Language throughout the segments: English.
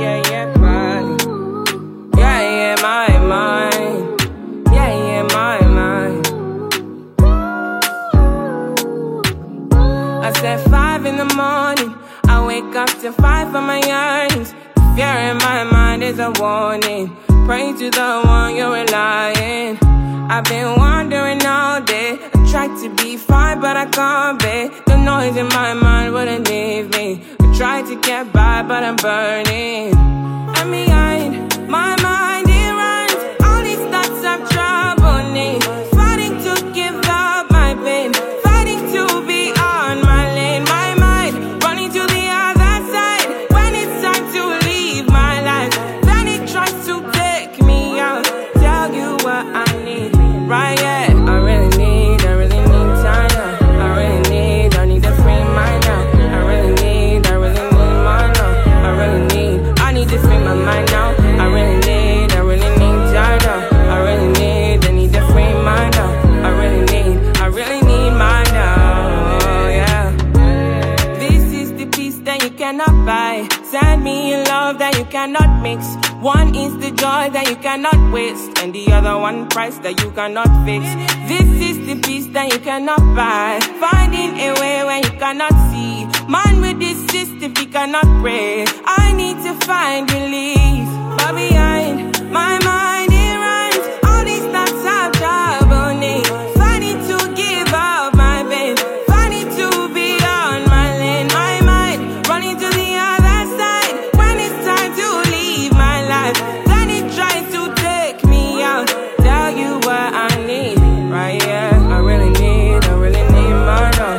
yeah, body. Yeah, my mind. Yeah, my mind. I said 5 in the morning. I wake up to 5 for my yearnings. Fear in my mind is a warning. Pray to the one you're relying. I've been wandering all day. I tried to be fine, but I can't be. The noise in my mind wouldn't leave me. I tried to get by, but I'm burning. I'm behind my mind, it runs. All these thoughts of trouble me. Fighting to give up my pain. Fighting to be on my lane. My mind running to the other side. When it's time to leave my life, then it tries to take me out. Tell you what I need. Right, yeah, I really need time now. I need a free mind now. I really need my love. I need to free my mind now. I really need time now. I need a free mind now. I really need mine now, yeah. This is the peace that you cannot buy. Send me a love that you cannot mix. One is the joy that you cannot waste, and the other one price that you cannot fix. This is the peace that you cannot buy. Finding a way when you cannot see. Man with this system, he cannot pray. I need to find relief. But behind my mind, it runs. All these thoughts have trouble me. Fighting to give up my pain. Fighting to be on my lane. My mind running to the other side. When it's time to leave my life, then it tries to take me out. Tell you what I need, right? Yeah, I really need my love.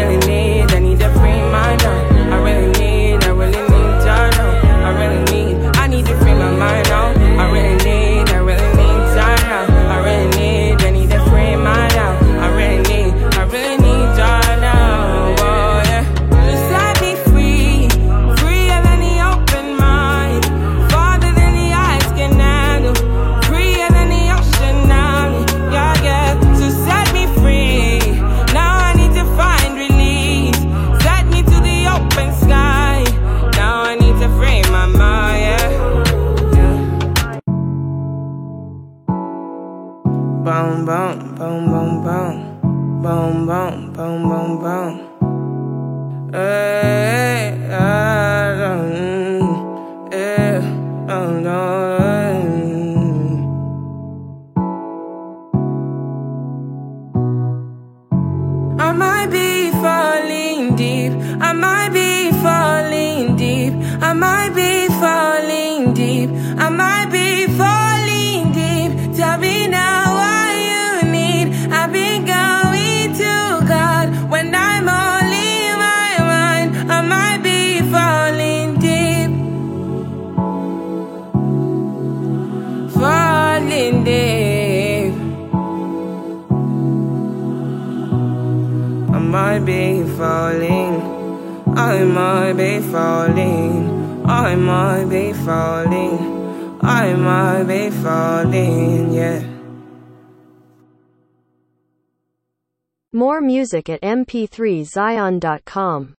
I need a free mind now. I really need time now. I need to free my mind now. I really need time now. I need a free mind now. I really need time now. Oh yeah, just let me free, freer than the open mind, farther than the eyes can handle, freer than the ocean now. Yeah, yeah, so set me free. Now I need to find release. Set me to the open sky. Now I need to free my mind, yeah. Boom, boom, boom, boom, boom. Boom, boom, boom, boom, boom. Hey, oh no. I might be falling deep. I might be falling deep. I might be falling deep. I might be falling deep. Tell me now what you need. I've been going to God when I'm only my mind. I might be falling deep. Falling deep. I might be falling. I might be falling. I might be falling. I might be falling, yeah. More music at mp3zion.com.